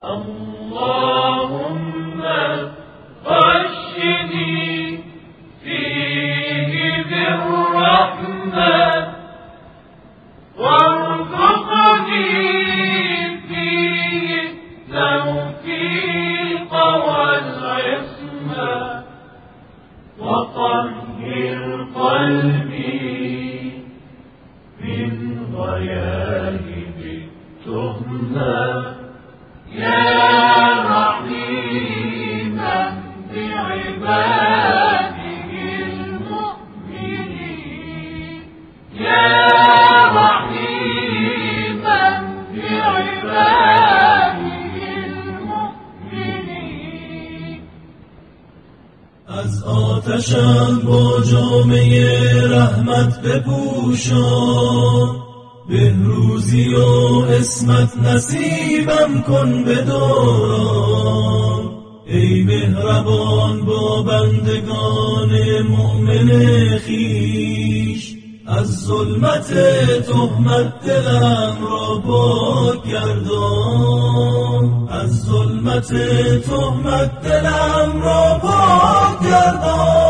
اللهم غشني فيه بالرحمة وارزقني فيه التوفيق والعصمة وطهر قلبي من غياهب التهمة يا رحيما بعباده المؤمنين يا رحيما بعباده المؤمنين. از آتشم با جامعه رحمت بپوشان، بهروزی و عصمت نصیبم کن به دوران. ای مهربان با بندگان مؤمن خویش، از ظلمت تهمت دلم را پاک گردان، از ظلمت تهمت دلم را پاک گردان.